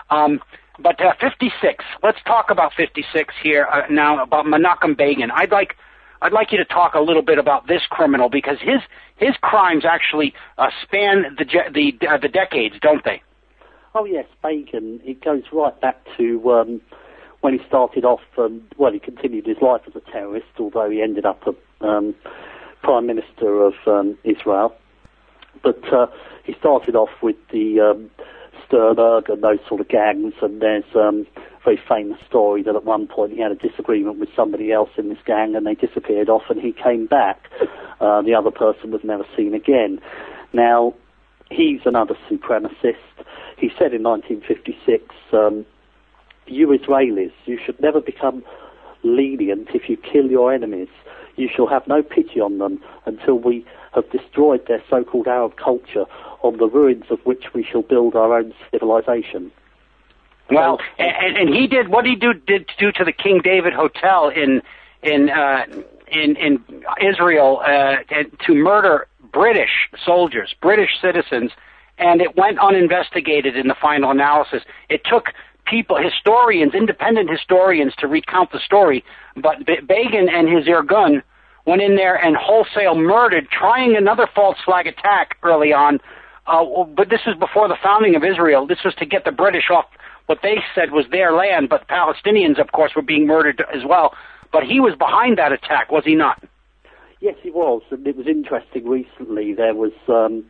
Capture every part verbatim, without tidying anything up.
Um, but uh, fifty-six. Let's talk about fifty-six here uh, now about Menachem Begin. I'd like I'd like you to talk a little bit about this criminal because his his crimes actually uh, span the the uh, the decades, don't they? Oh yes, Begin. It goes right back to um, when he started off. Um, well, he continued his life as a terrorist, although he ended up a um, prime minister of um, Israel. But uh, he started off with the um, Sternberg and those sort of gangs, and there's um, a very famous story that at one point he had a disagreement with somebody else in this gang and they disappeared off and he came back. Uh, the other person was never seen again. Now, he's another supremacist. He said in nineteen fifty-six, um, you Israelis, you should never become lenient if you kill your enemies. You shall have no pity on them until we have destroyed their so-called Arab culture, on the ruins of which we shall build our own civilization. Well, and, and he did what he do, did do to the King David Hotel in in uh, in, in Israel uh, to murder British soldiers, British citizens, and it went uninvestigated in the final analysis. It took people, historians, independent historians, to recount the story, but Be- Begin and his Irgun went in there and wholesale murdered, trying another false flag attack early on. Uh, but this was before the founding of Israel. This was to get the British off what they said was their land, but Palestinians, of course, were being murdered as well. But he was behind that attack, was he not? Yes, he was. And it was interesting recently. There was um,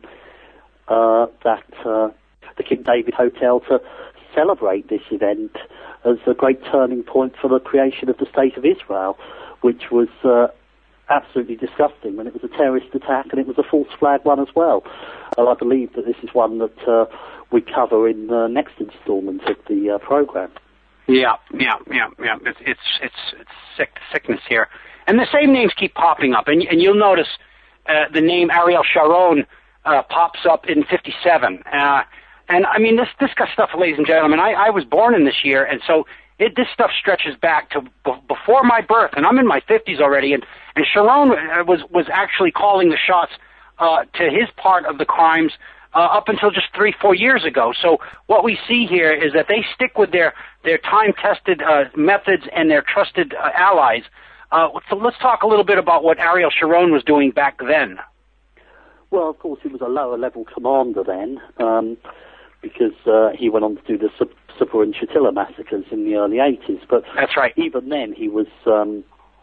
uh, that uh, the King David Hotel to celebrate this event as a great turning point for the creation of the State of Israel, which was uh, absolutely disgusting when it was a terrorist attack and it was a false flag one as well. And I believe that this is one that uh, we cover in the next instalment of the uh, program. Yeah, yeah, yeah, yeah. It's it's it's, it's sick sickness here, and the same names keep popping up, and and you'll notice uh, the name Ariel Sharon uh, pops up in fifty-seven. Uh, and I mean this this kind of stuff, ladies and gentlemen. I, I was born in this year, and so it, this stuff stretches back to b- before my birth, and I'm in my fifties already. And and Sharon was was actually calling the shots uh, to his part of the crimes uh, up until just three, four years ago. So what we see here is that they stick with their their time-tested uh, methods and their trusted uh, allies. Uh, so let's talk a little bit about what Ariel Sharon was doing back then. Well, of course, he was a lower-level commander then, um, because uh, he went on to do the Sabra and Shatila massacres in the early eighties. But that's right. Even then, he was um,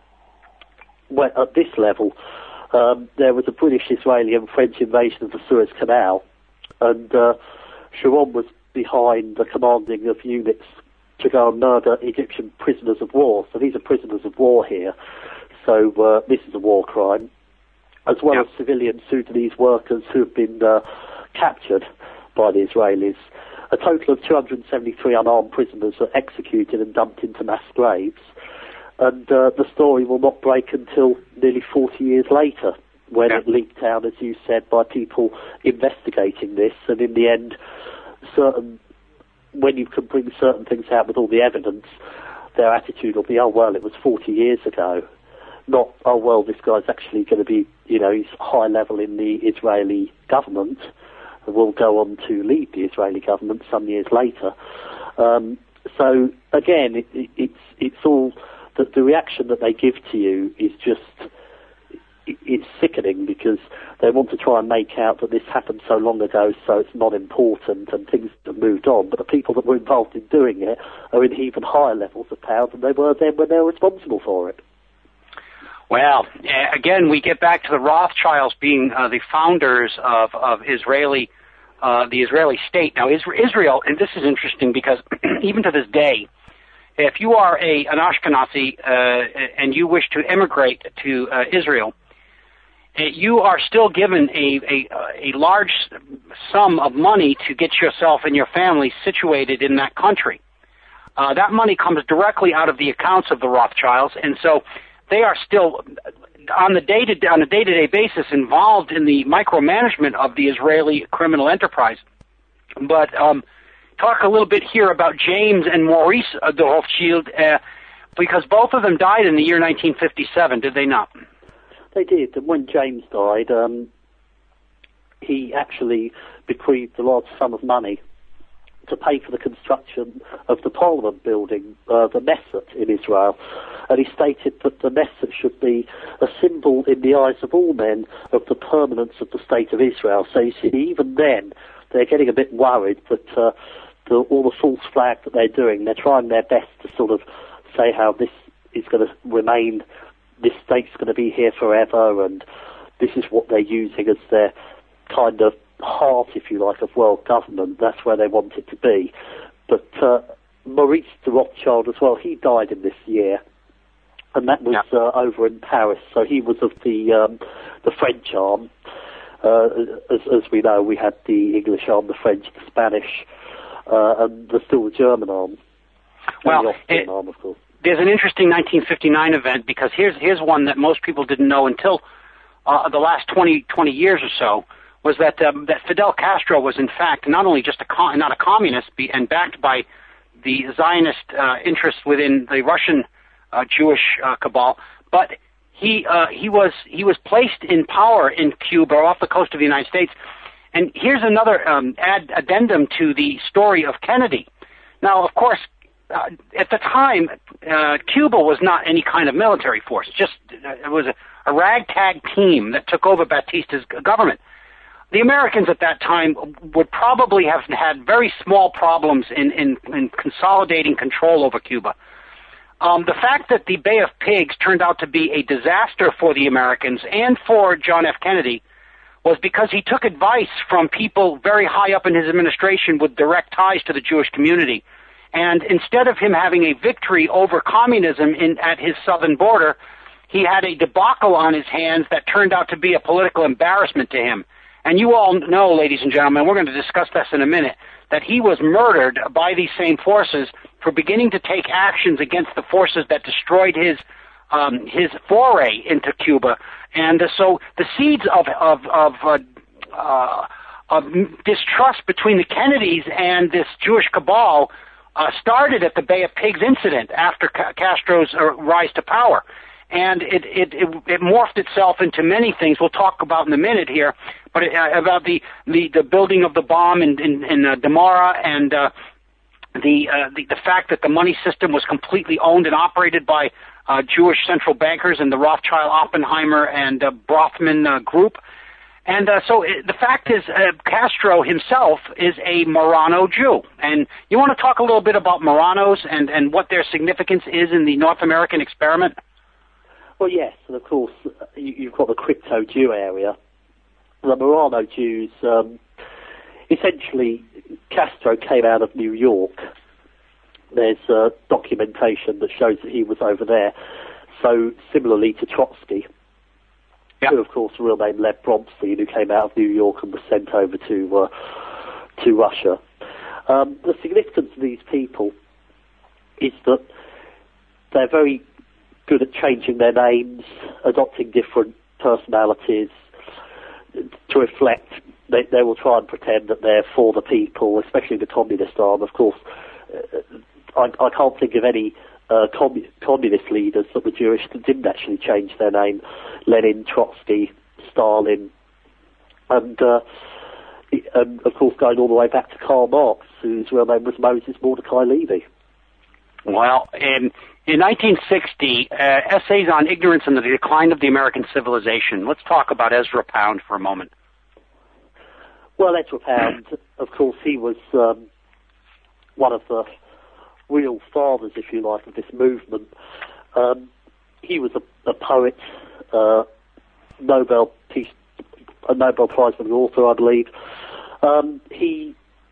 well, at this level. Um, there was a British, Israeli, and French invasion of the Suez Canal, and uh, Sharon was behind the commanding of units to go and murder Egyptian prisoners of war. So these are prisoners of war here. So uh, this is a war crime, as well yep. as civilian Sudanese workers who have been uh, captured by the Israelis. A total of two hundred seventy-three unarmed prisoners are executed and dumped into mass graves. And uh, the story will not break until nearly forty years later, when yeah. it leaked out, as you said, by people investigating this. And in the end, certain when you can bring certain things out with all the evidence, their attitude will be, oh, well, it was forty years ago. Not, oh, well, this guy's actually going to be, you know, he's high level in the Israeli government and will go on to lead the Israeli government some years later. Um, so, again, it, it, it's it's all, that the reaction that they give to you is just, it's sickening, because they want to try and make out that this happened so long ago, so it's not important and things have moved on. But the people that were involved in doing it are in even higher levels of power than they were then when they were responsible for it. Well, again, we get back to the Rothschilds being uh, the founders of, of Israeli, uh, the Israeli state. Now, Israel, and this is interesting because even to this day, if you are a an Ashkenazi uh, and you wish to immigrate to uh, Israel, you are still given a, a, a large sum of money to get yourself and your family situated in that country. Uh, that money comes directly out of the accounts of the Rothschilds, and so they are still on the day to on a day-to-day basis involved in the micromanagement of the Israeli criminal enterprise. But um, talk a little bit here about James and Maurice de Rothschild, uh, because both of them died in the year nineteen fifty-seven, did they not? They did, and when James died, um, he actually bequeathed a large sum of money to pay for the construction of the Parliament building, uh, the Knesset in Israel. And he stated that the Knesset should be a symbol in the eyes of all men of the permanence of the State of Israel. So you see, even then, they're getting a bit worried that uh, the, all the false flag that they're doing, they're trying their best to sort of say how this is going to remain, this state's going to be here forever, and this is what they're using as their kind of heart, if you like, of world government. That's where they want it to be. But uh, Maurice de Rothschild as well, he died in this year, and that was yeah. uh, over in Paris. So he was of the um, the French arm. Uh, as, as we know, we had the English arm, the French, the Spanish, uh, and there's still the German arm. Well, the Austrian it, arm, of course. There's an interesting nineteen fifty-nine event, because here's here's one that most people didn't know until uh, the last twenty, twenty years or so, was that um, that Fidel Castro was in fact not only just a con- not a communist be- and backed by the Zionist uh, interests within the Russian uh, Jewish uh, cabal, but he uh, he was he was placed in power in Cuba off the coast of the United States. And here's another um, ad- addendum to the story of Kennedy. Now, of course, uh, at the time, uh, Cuba was not any kind of military force. Just uh, it was a, a ragtag team that took over Batista's government. The Americans at that time would probably have had very small problems in, in, in consolidating control over Cuba. Um, the fact that the Bay of Pigs turned out to be a disaster for the Americans and for John F. Kennedy was because he took advice from people very high up in his administration with direct ties to the Jewish community. And instead of him having a victory over communism in, at his southern border, he had a debacle on his hands that turned out to be a political embarrassment to him. And you all know, ladies and gentlemen, we're going to discuss this in a minute, that he was murdered by these same forces for beginning to take actions against the forces that destroyed his um, his foray into Cuba. And uh, so the seeds of of of, uh, uh, of distrust between the Kennedys and this Jewish cabal uh, started at the Bay of Pigs incident after Ca- Castro's uh, rise to power. And it, it, it, it morphed itself into many things we'll talk about in a minute here, but it, uh, about the, the, the building of the bomb in, in, in uh, Damara and uh, the, uh, the the fact that the money system was completely owned and operated by uh, Jewish central bankers and the Rothschild, Oppenheimer, and uh, Brothman uh, group. And uh, so it, the fact is, uh, Castro himself is a Marrano Jew. And you want to talk a little bit about Marranos and, and what their significance is in the North American experiment? Well, yes, and of course, you, you've got the crypto Jew area. The Marrano Jews, um, essentially, Castro came out of New York. There's uh, documentation that shows that he was over there. So, similarly to Trotsky, yep. who, of course, the real name Lev Bronstein, who came out of New York and was sent over to uh, to Russia. Um, the significance of these people is that they're very good at changing their names, adopting different personalities to reflect. They, they will try and pretend that they're for the people, especially the communist arm. Of course, uh, I, I can't think of any uh, commun- communist leaders that were Jewish that didn't actually change their name. Lenin, Trotsky, Stalin, and, uh, and of course going all the way back to Karl Marx, whose real name was Moses Mordecai Levy. Well, in in nineteen sixty, uh, Essays on Ignorance and the Decline of the American Civilization. Let's talk about Ezra Pound for a moment. Well, Ezra Pound, of course, he was um, one of the real fathers, if you like, of this movement. Um, he was a, a poet, uh, Nobel Peace, a Nobel Prize-winning author, I believe. Um, he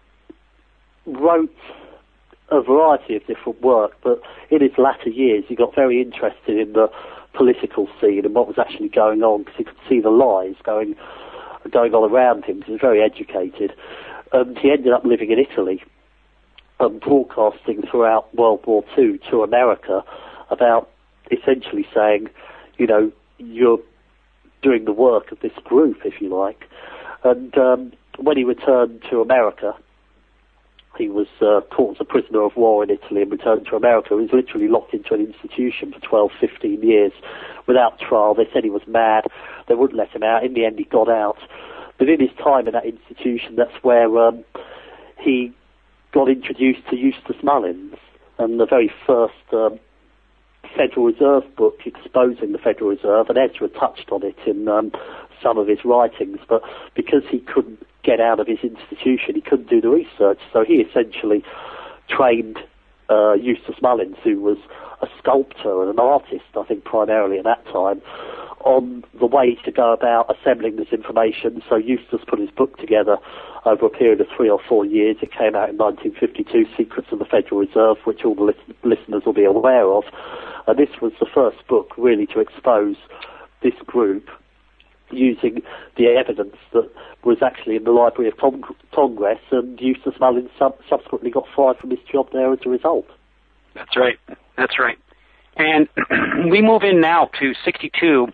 wrote a variety of different work, but in his latter years he got very interested in the political scene and what was actually going on, because he could see the lies going going on around him, because he was very educated. And he ended up living in Italy and broadcasting throughout World War Two to America about essentially saying, you know, you're doing the work of this group, if you like. And um, when he returned to America, he was uh, caught as a prisoner of war in Italy and returned to America. He was literally locked into an institution for twelve, fifteen years without trial. They said he was mad. They wouldn't let him out. In the end, he got out. But in his time in that institution, that's where um, he got introduced to Eustace Mullins, and the very first um, Federal Reserve book exposing the Federal Reserve, and Ezra touched on it in um, some of his writings, but because he couldn't get out of his institution, he couldn't do the research, so he essentially trained uh, Eustace Mullins, who was a sculptor and an artist, I think primarily at that time, on the way to go about assembling this information. So Eustace put his book together over a period of three or four years. It came out in nineteen fifty-two, Secrets of the Federal Reserve, which all the lis- listeners will be aware of. And this was the first book really to expose this group using the evidence that was actually in the Library of Cong- Congress, and Eustace Mullins sub- subsequently got fired from his job there as a result. That's right. That's right. And we move in now to sixty-two,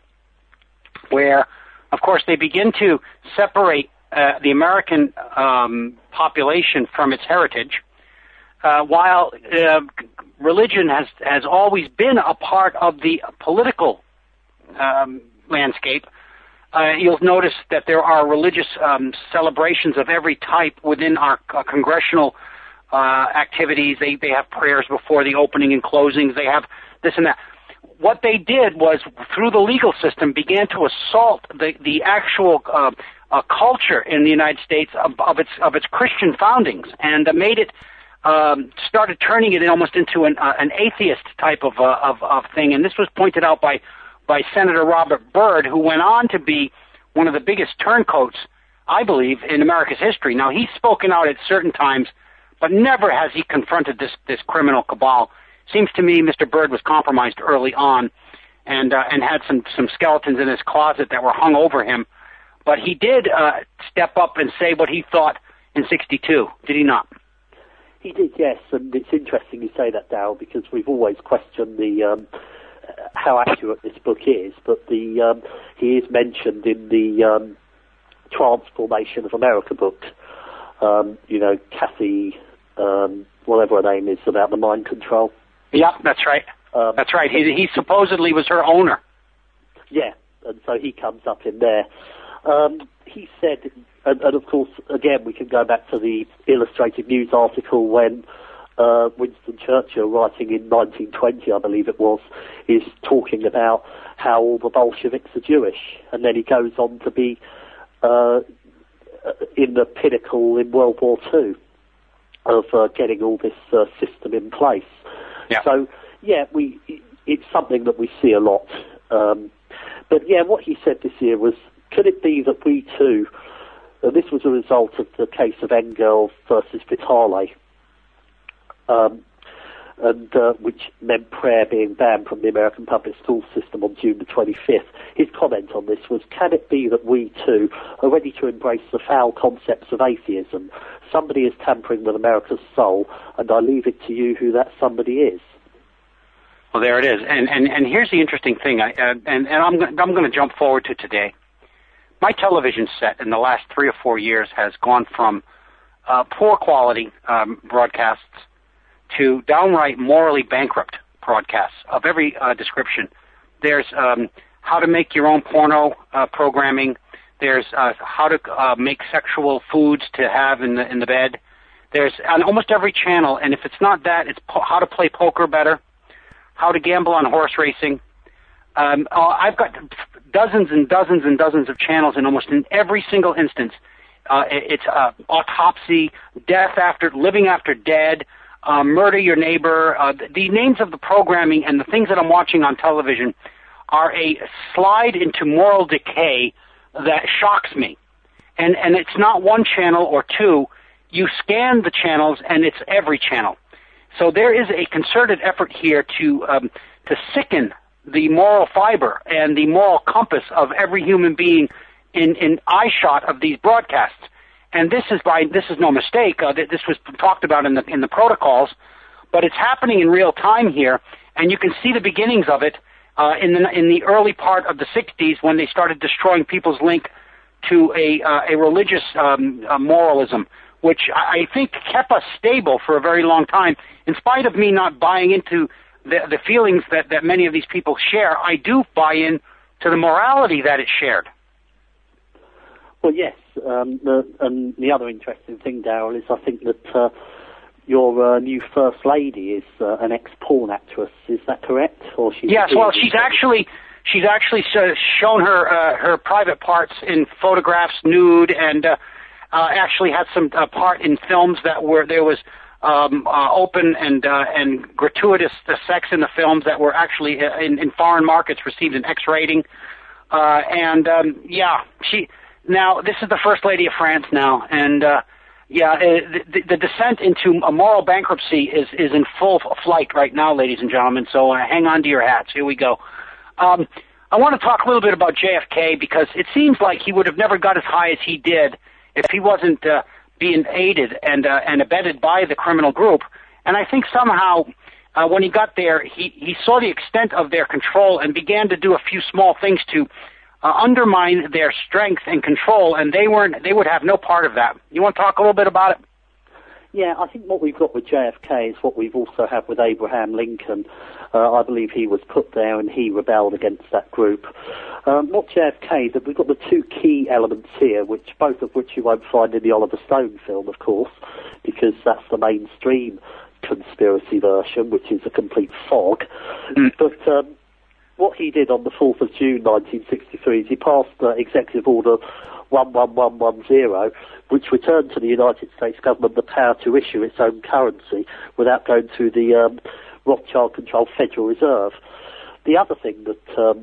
where, of course, they begin to separate uh, the American um, population from its heritage, uh, while uh, religion has, has always been a part of the political um, landscape. Uh, you'll notice that there are religious um, celebrations of every type within our uh, congressional uh, activities. They, they have prayers before the opening and closings. They have this and that. What they did was, through the legal system, began to assault the, the actual uh, uh, culture in the United States of, of its of its Christian foundings, and uh, made it, um, started turning it almost into an, uh, an atheist type of, uh, of of thing. And this was pointed out by by Senator Robert Byrd, who went on to be one of the biggest turncoats, I believe, in America's history. Now, he's spoken out at certain times, but never has he confronted this, this criminal cabal. Seems to me Mister Byrd was compromised early on and uh, and had some, some skeletons in his closet that were hung over him. But he did uh, step up and say what he thought in sixty-two, did he not? He did, yes, and it's interesting you say that, Darryl, because we've always questioned the... Um, how accurate this book is, but the um, he is mentioned in the um, Transformation of America book. Um, you know, Kathy, um, whatever her name is, about the mind control. Yeah, that's right. Um, that's right. He, he supposedly was her owner. Yeah, and so he comes up in there. Um, he said, and, and of course, again, we can go back to the Illustrated News article when Uh, Winston Churchill, writing in nineteen twenty, I believe it was, is talking about how all the Bolsheviks are Jewish, and then he goes on to be uh, in the pinnacle in World War Two of uh, getting all this uh, system in place. Yeah. So, yeah, we it's something that we see a lot. Um, but, yeah, what he said this year was, could it be that we too, uh, this was a result of the case of Engel versus Vitale, Um, and uh, which meant prayer being banned from the American public school system on June the twenty-fifth. His comment on this was, can it be that we too are ready to embrace the foul concepts of atheism? Somebody is tampering with America's soul, and I leave it to you who that somebody is. Well, there it is. And and, and here's the interesting thing, I, uh, and, and I'm, I'm going to jump forward to today. My television set in the last three or four years has gone from uh, poor quality um, broadcasts to downright morally bankrupt broadcasts of every uh, description. There's um, how to make your own porno uh, programming. There's uh, how to uh, make sexual foods to have in the in the bed. There's on almost every channel, and if it's not that, it's po- how to play poker better, how to gamble on horse racing. Um, uh, I've got dozens and dozens and dozens of channels, and almost in every single instance, uh, it's uh, autopsy, death after, living after dead, Uh, murder your neighbor. Uh, the, the names of the programming and the things that I'm watching on television are a slide into moral decay that shocks me. And and it's not one channel or two. You scan the channels, and it's every channel. So there is a concerted effort here to um, to sicken the moral fiber and the moral compass of every human being in in eyeshot of these broadcasts. And this is by this is no mistake. Uh, this was talked about in the in the protocols, but it's happening in real time here, and you can see the beginnings of it uh, in the in the early part of the sixties when they started destroying people's link to a uh, a religious um, uh, moralism, which I think kept us stable for a very long time. In spite of me not buying into the the feelings that that many of these people share, I do buy in to the morality that it shared. Well, yes, um, the, and the other interesting thing, Darryl, is I think that uh, your uh, new first lady is uh, an ex-porn actress. Is that correct? Or she's yes. Well, she's actually she's actually uh, shown her uh, her private parts in photographs, nude, and uh, uh, actually had some uh, part in films that were there was um, uh, open and uh, and gratuitous uh, sex in the films that were actually uh, in, in foreign markets received an X rating. Uh, and um, yeah, she now this is the first lady of France now, and. Uh, Yeah, uh, the, the descent into a moral bankruptcy is, is in full flight right now, ladies and gentlemen, so uh, hang on to your hats. Here we go. Um, I want to talk a little bit about J F K because it seems like he would have never got as high as he did if he wasn't uh, being aided and, uh, and abetted by the criminal group. And I think somehow uh, when he got there, he, he saw the extent of their control and began to do a few small things to Uh, undermine their strength and control, and they weren't. They would have no part of that. You want to talk a little bit about it? Yeah, I think what we've got with J F K is what we've also had with Abraham Lincoln. Uh, I believe he was put there and he rebelled against that group. Um, not J F K, but we've got the two key elements here, which both of which you won't find in the Oliver Stone film, of course, because that's the mainstream conspiracy version, which is a complete fog. Mm. But um, what he did on the fourth of June nineteen sixty-three is he passed uh, Executive Order one one one one zero, which returned to the United States government the power to issue its own currency without going through the um, Rothschild-controlled Federal Reserve. The other thing that um,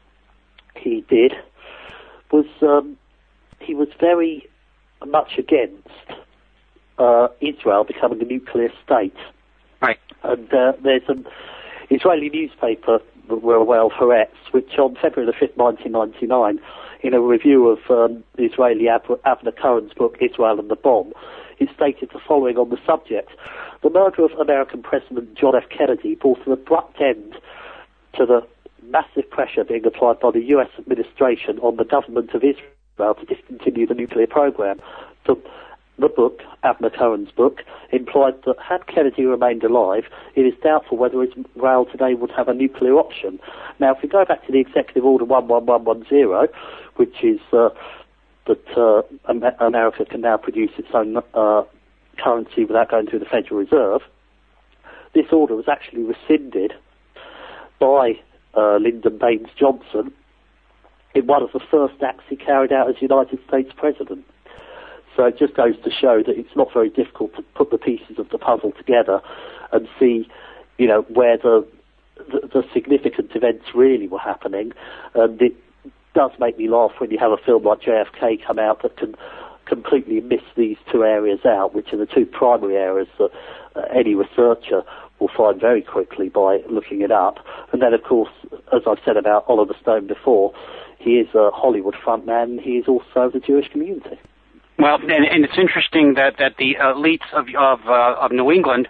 he did was um, he was very much against uh, Israel becoming a nuclear state. Right. And uh, there's an Israeli newspaper, well, Haaretz, which on February the fifth, nineteen ninety-nine, in a review of um, the Israeli Avner Cohen's book, Israel and the Bomb, it stated the following on the subject. The murder of American President John F. Kennedy brought an abrupt end to the massive pressure being applied by the U S administration on the government of Israel to discontinue the nuclear program. The, The book, Avner Cohen's book, implied that had Kennedy remained alive, it is doubtful whether Israel today would have a nuclear option. Now, if we go back to the Executive Order one one one one zero, which is uh, that uh, America can now produce its own uh, currency without going through the Federal Reserve, this order was actually rescinded by uh, Lyndon Baines Johnson in one of the first acts he carried out as United States President. So it just goes to show that it's not very difficult to put the pieces of the puzzle together and see, you know, where the, the, the significant events really were happening. And it does make me laugh when you have a film like J F K come out that can completely miss these two areas out, which are the two primary areas that uh, any researcher will find very quickly by looking it up. And then, of course, as I've said about Oliver Stone before, he is a Hollywood frontman, and he is also the Jewish community. Well, and, and it's interesting that, that the elites of of, uh, of New England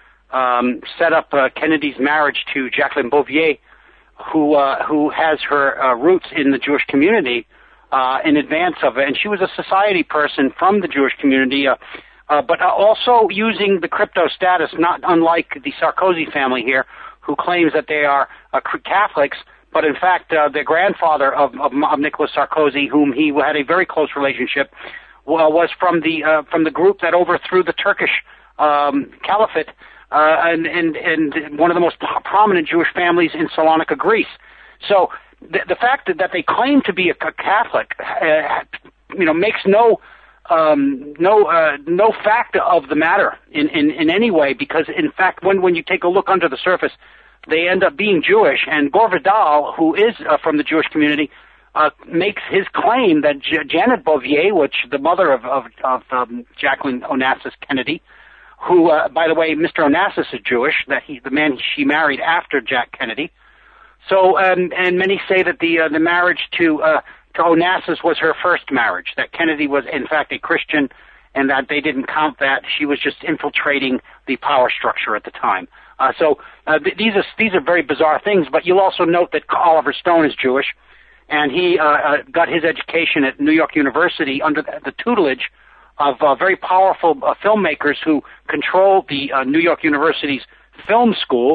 um, set up uh, Kennedy's marriage to Jacqueline Bouvier, who uh, who has her uh, roots in the Jewish community uh, in advance of it, and she was a society person from the Jewish community, uh, uh, but also using the crypto status, not unlike the Sarkozy family here, who claims that they are uh, Catholics. But in fact, uh, the grandfather of, of, of Nicolas Sarkozy, whom he had a very close relationship, well, was from the uh, from the group that overthrew the Turkish um, Caliphate uh, and, and and one of the most prominent Jewish families in Salonika, Greece. So the, the fact that, that they claim to be a, a Catholic, uh, you know, makes no um, no uh, no fact of the matter in, in, in any way. Because in fact, when when you take a look under the surface, they end up being Jewish. And Gore Vidal, who is uh, from the Jewish community, Uh, makes his claim that J- Janet Bouvier, which the mother of, of, of um, Jacqueline Onassis Kennedy, who, uh, by the way, Mister Onassis is Jewish, that he, the man she married after Jack Kennedy. So, um, and many say that the uh, the marriage to uh, to Onassis was her first marriage, that Kennedy was in fact a Christian, and that they didn't count that. She was just infiltrating the power structure at the time. Uh, so uh, th- these are these are very bizarre things. But you'll also note that Oliver Stone is Jewish. And he uh, uh, got his education at New York University under the, the tutelage of uh, very powerful uh, filmmakers who control the uh, New York University's film school.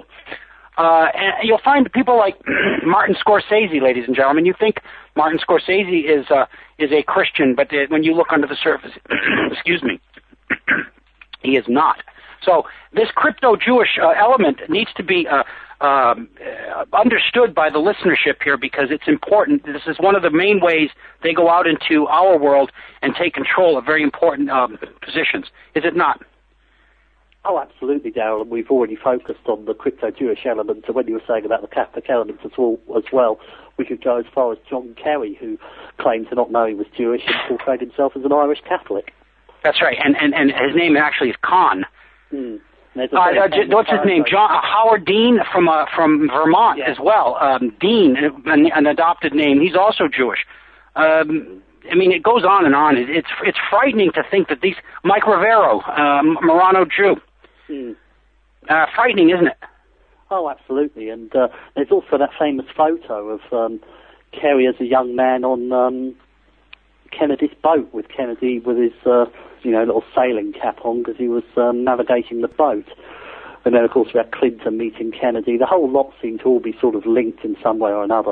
Uh, and you'll find people like Martin Scorsese, ladies and gentlemen. You think Martin Scorsese is uh, is a Christian, but uh, when you look under the surface, excuse me, he is not. So this crypto-Jewish uh, element needs to be uh, um, uh, understood by the listenership here because it's important. This is one of the main ways they go out into our world and take control of very important um, positions. Is it not? Oh, absolutely, Darryl, and we've already focused on the crypto-Jewish element, and when you were saying about the Catholic element as well, as well, we could go as far as John Kerry, who claimed to not know he was Jewish and portrayed himself as an Irish Catholic. That's right, and, and, and his name actually is Khan. Mm. Uh, uh, what's his name? John uh, Howard Dean from uh, from Vermont yeah. as well. Um, Dean, an, an adopted name. He's also Jewish. Um, I mean, it goes on and on. It, it's it's frightening to think that these Mike Rivero, um, Marrano Jew. Mm. Uh, frightening, isn't it? Oh, absolutely. And uh, there's also that famous photo of um, Kerry as a young man on um, Kennedy's boat with Kennedy with his, uh, you know, little sailing cap on because he was um, navigating the boat. And then, of course, we had Clinton meeting Kennedy. The whole lot seemed to all be sort of linked in some way or another.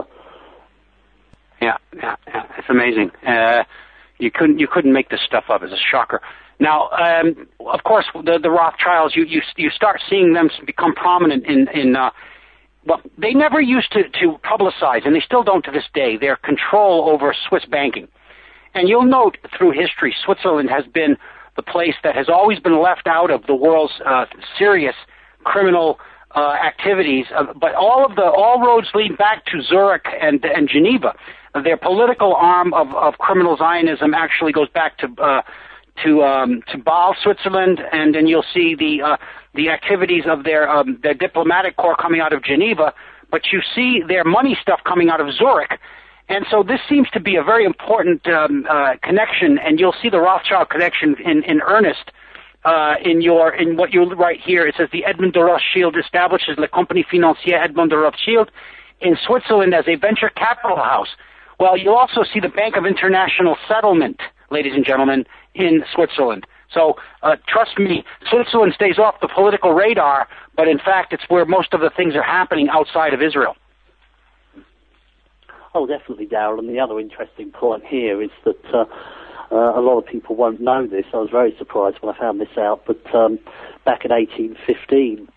Yeah, yeah, yeah. It's amazing. Uh, you couldn't you couldn't make this stuff up. It's a shocker. Now, um, of course, the the Rothschilds. You you you start seeing them become prominent in in. Uh, well, they never used to to publicize, and they still don't to this day, their control over Swiss banking. And you'll note through history, Switzerland has been the place that has always been left out of the world's uh, serious criminal uh, activities. Uh, but all of the all roads lead back to Zurich and and Geneva. Their political arm of, of criminal Zionism actually goes back to uh, to um, to Basel, Switzerland, and then you'll see the uh, the activities of their um, their diplomatic corps coming out of Geneva. But you see their money stuff coming out of Zurich. And so this seems to be a very important um, uh, connection, and you'll see the Rothschild connection in, in earnest uh, in your in what you write here. It says the Edmond de Rothschild establishes La Compagnie Financière Edmond de Rothschild in Switzerland as a venture capital house. Well, you'll also see the Bank of International Settlement, ladies and gentlemen, in Switzerland. So uh, trust me, Switzerland stays off the political radar, but in fact it's where most of the things are happening outside of Israel. Oh, definitely, Darryl. And the other interesting point here is that uh, uh, a lot of people won't know this. I was very surprised when I found this out. But um, back in eighteen fifteen,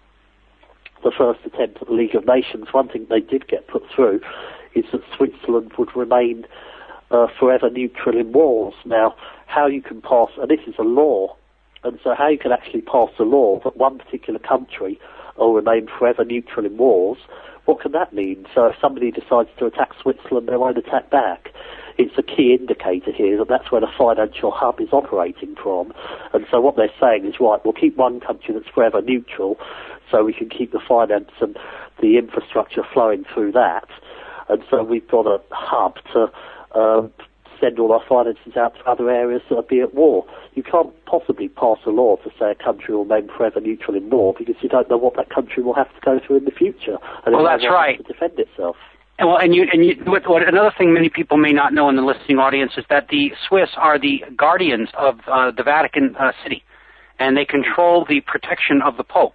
the first attempt at the League of Nations, one thing they did get put through is that Switzerland would remain uh, forever neutral in wars. Now, how you can pass, and this is a law, and so how you can actually pass a law that one particular country will remain forever neutral in wars, what can that mean? So if somebody decides to attack Switzerland, they won't attack back. It's a key indicator here that that's where the financial hub is operating from. And so what they're saying is, right, we'll keep one country that's forever neutral so we can keep the finance and the infrastructure flowing through that. And so we've got a hub to uh, send all our finances out to other areas that will be at war. You can't possibly pass a law to say a country will remain forever neutral in war because you don't know what that country will have to go through in the future. And well, that's right. To defend itself. And well, and you and you. What, what, another thing many people may not know in the listening audience is that the Swiss are the guardians of uh, the Vatican uh, City, and they control the protection of the Pope.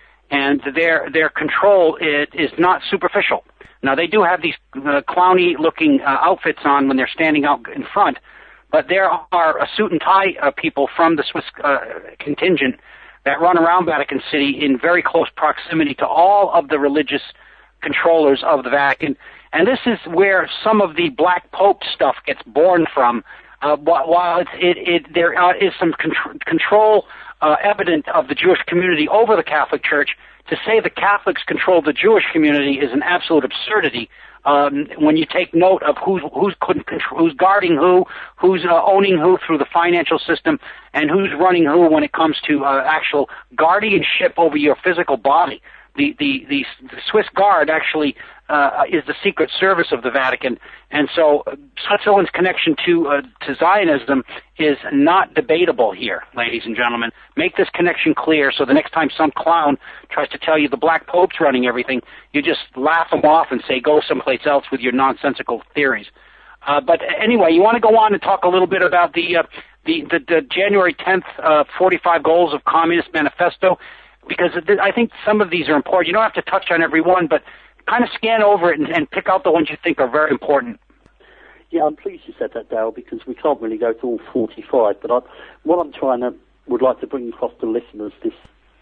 And their their control is, is not superficial. Now, they do have these uh, clowny-looking uh, outfits on when they're standing out in front, but there are uh, suit and tie uh, people from the Swiss uh, contingent that run around Vatican City in very close proximity to all of the religious controllers of the Vatican. And this is where some of the Black Pope stuff gets born from. Uh, while it's, it, it, there uh, is some contr- control uh, evident of the Jewish community over the Catholic Church, to say the Catholics control the Jewish community is an absolute absurdity. Um, when you take note of who's who's who's guarding who, who's uh, owning who through the financial system, and who's running who when it comes to uh, actual guardianship over your physical body. The the the, the Swiss Guard actually uh, is the secret service of the Vatican, and so uh, Switzerland's connection to uh, to Zionism is not debatable here, ladies and gentlemen. Make this connection clear, so the next time some clown tries to tell you the Black Pope's running everything, you just laugh them off and say, go someplace else with your nonsensical theories. Uh, but anyway, you want to go on and talk a little bit about the uh, the, the the January tenth uh, forty-five Goals of Communist Manifesto. Because I think some of these are important. You don't have to touch on every one, but kind of scan over it and, and pick out the ones you think are very important. Yeah, I'm pleased you said that, Darryl, because we can't really go to all forty-five. But I, what I'm trying to, would like to bring across to listeners this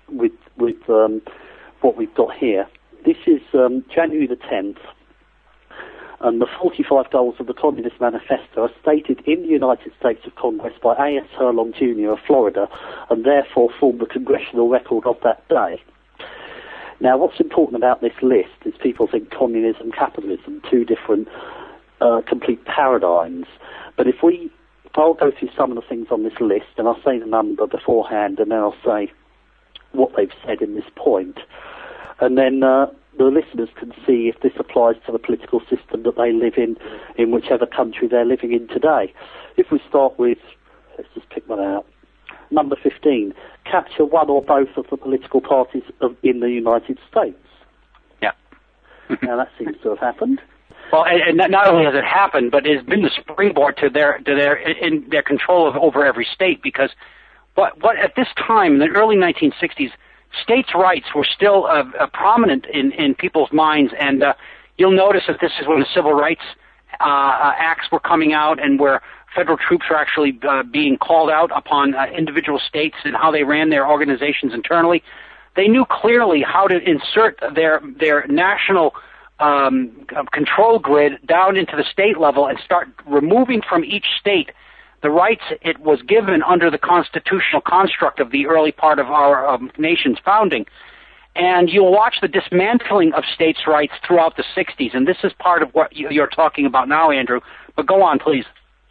with with um, what we've got here. This is um, January the tenth, and the forty-five goals of the Communist Manifesto are stated in the United States of Congress by A S Herlong Junior of Florida, and therefore form the congressional record of that day. Now, what's important about this list is people think communism, capitalism, two different uh, complete paradigms. But if we, I'll go through some of the things on this list, and I'll say the number beforehand, and then I'll say what they've said in this point. And then uh, the listeners can see if this applies to the political system that they live in, in whichever country they're living in today. If we start with, let's just pick one out. Number fifteen, capture one or both of the political parties of, in the United States. Yeah. Now, that seems to have happened. Well, and, and not only has it happened, but it's been the springboard to their to their in their control of over every state. Because what what at this time in the early nineteen sixties, states' rights were still uh, uh, prominent in in people's minds, and uh, you'll notice that this is when the civil rights uh, uh, acts were coming out, and where federal troops are actually uh, being called out upon uh, individual states and how they ran their organizations internally. They knew clearly how to insert their their national um, control grid down into the state level and start removing from each state the rights it was given under the constitutional construct of the early part of our um, nation's founding. And you'll watch the dismantling of states' rights throughout the sixties, and this is part of what you're talking about now, Andrew. But go on, please.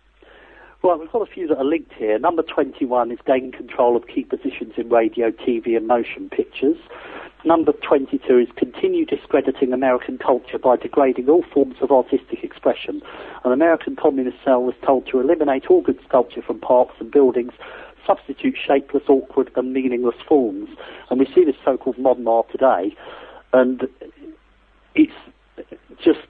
Well, we've got a few that are linked here. Number twenty-one is gain control of key positions in radio, T V and motion pictures. Number twenty-two is continue discrediting American culture by degrading all forms of artistic expression. An American communist cell was told to eliminate all good sculpture from parks and buildings, substitute shapeless, awkward and meaningless forms. And we see this so-called modern art today, and it's just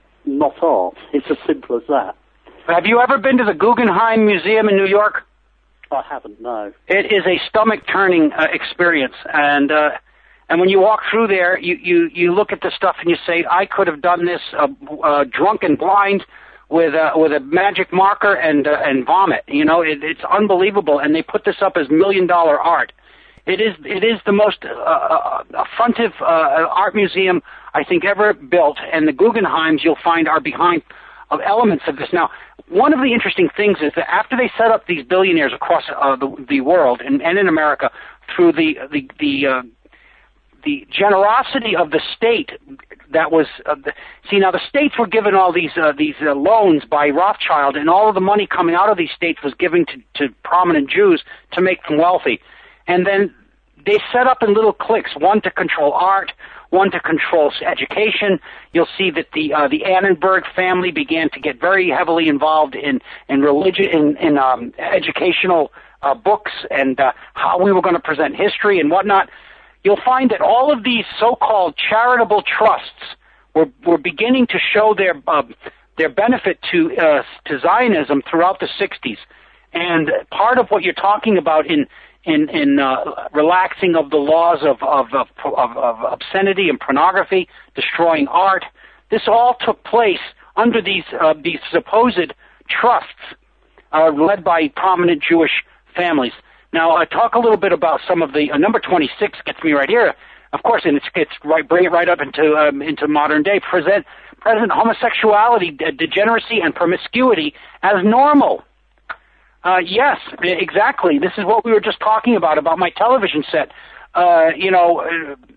not art. It's as simple as that. Have you ever been to the Guggenheim Museum in New York? I haven't, no. It is a stomach-turning uh, experience, and uh, and when you walk through there, you, you, you look at the stuff and you say, I could have done this uh, uh, drunk and blind with a, with a magic marker and uh, and vomit. You know, it, it's unbelievable, and they put this up as million-dollar art. It is it is the most uh, affrontive uh, art museum I think ever built, and the Guggenheims you'll find are behind of elements of this. Now, one of the interesting things is that after they set up these billionaires across uh, the, the world and, and in America through the the the, uh, the generosity of the state that was uh, the, see now the states were given all these uh, these uh, loans by Rothschild, and all of the money coming out of these states was given to, to prominent Jews to make them wealthy, and then they set up in little cliques, one to control art, one to control education. You'll see that the uh, the Annenberg family began to get very heavily involved in in religion, in, in um, educational uh, books, and uh, how we were going to present history and whatnot. You'll find that all of these so-called charitable trusts were were beginning to show their uh, their benefit to uh, to Zionism throughout the sixties, and part of what you're talking about in in, in uh, relaxing of the laws of, of, of, of, of obscenity and pornography, destroying art. This all took place under these, uh, these supposed trusts uh, led by prominent Jewish families. Now, uh, talk a little bit about some of the, uh, number twenty-six gets me right here, of course, and it's, it's right, bring it right up into, um, into modern day, present, present homosexuality, de- degeneracy, and promiscuity as normal. Uh, yes, exactly. This is what we were just talking about, about my television set. Uh, you know,